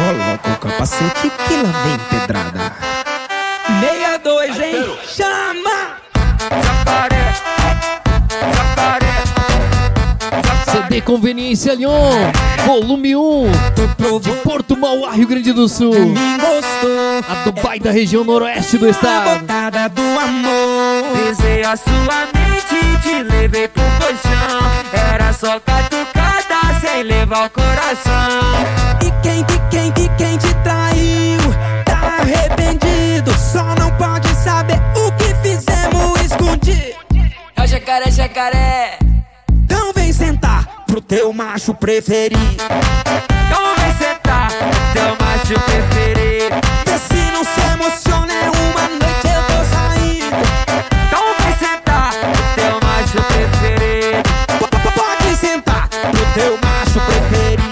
Coloca o capacete que lá vem pedrada. 62, hein? Chama! Jacaré, jacaré. CD Conveniência Lyon, volume 1, de Porto Mauá, Rio Grande do Sul. Me gostou. A Dubai da região noroeste do A estado. botada do amor. Pisei a sua mente e te levei pro colchão. Era só catucada sem levar o coração. E quem te traiu tá arrependido. Só não pode saber o que fizemos escondido. É o jacaré, jacaré. Então vem sentar pro teu macho preferido. Então vem sentar, teu macho preferido. Vê se não se emociona, é uma noite eu tô saindo. Então vem sentar, teu macho preferido. Pode sentar pro teu macho preferido.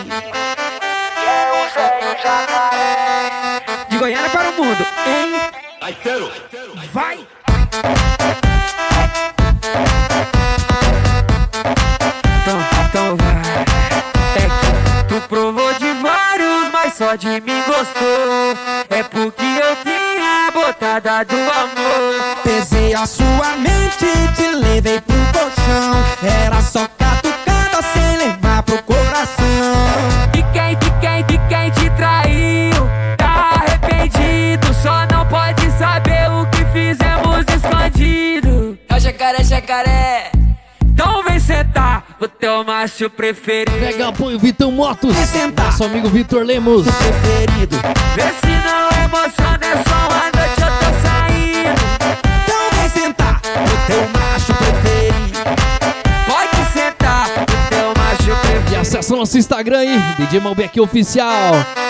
De Goiânia para o mundo, hein? Vai! Então vai. É que tu provou de vários, mas só de mim gostou. É porque eu tenho a botada do amor. Pesei a sua mente e te levei pro colchão. Era só catucada sem levar pro coração. E quem te traiu tá arrependido. Só não pode saber o que fizemos escondido. É o jacaré, jacaré. Então vem sentar o teu macho preferido. Mega apoio Vitão Motos, Vem sentar. nosso amigo Vitor Lemos. Preferido. Vê se não emociona, é só uma noite eu tô saindo. Então vem sentar pro teu macho preferido. Pode sentar o teu macho preferido. E acessa o nosso Instagram aí, DJ Malbec Oficial.